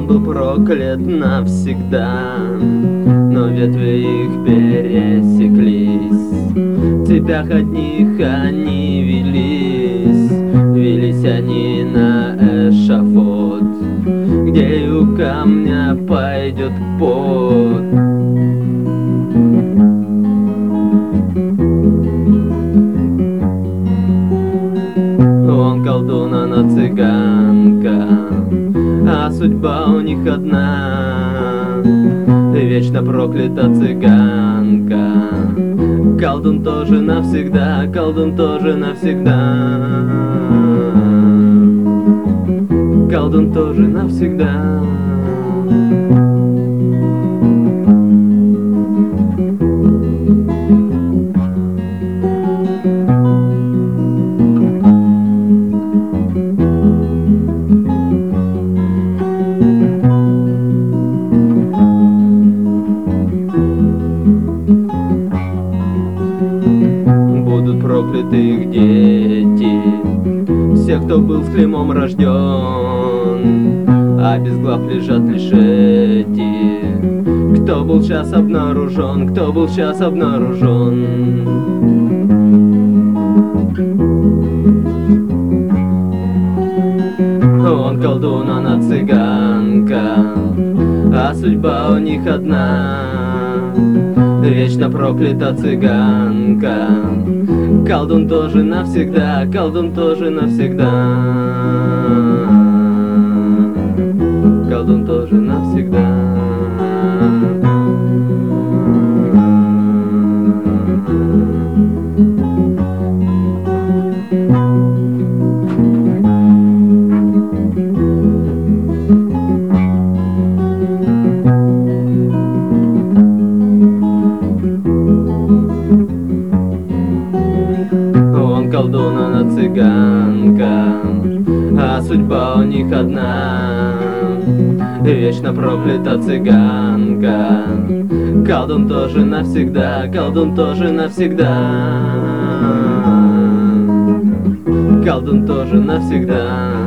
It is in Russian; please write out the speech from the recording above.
Он был проклят навсегда, но ветви их пересеклись. В цепях одних они велись они на эшафот, где и у камня пойдет пот. Он колдун, она цыганка, а судьба у них одна. Вечно проклята цыганка. Колдун тоже навсегда, колдун тоже навсегда. Колдун тоже навсегда. Будут прокляты их дети, все, кто был с клеймом рожден, а без глав лежат лишь эти, кто был сейчас обнаружен, кто был сейчас обнаружен. Он колдун, она цыганка, а судьба у них одна. Вечно проклята цыганка. Колдун тоже навсегда, колдун тоже навсегда. Колдун тоже навсегда. Колдун, она цыганка, а судьба у них одна. Вечно проклята цыганка. Колдун тоже навсегда, колдун тоже навсегда. Колдун тоже навсегда.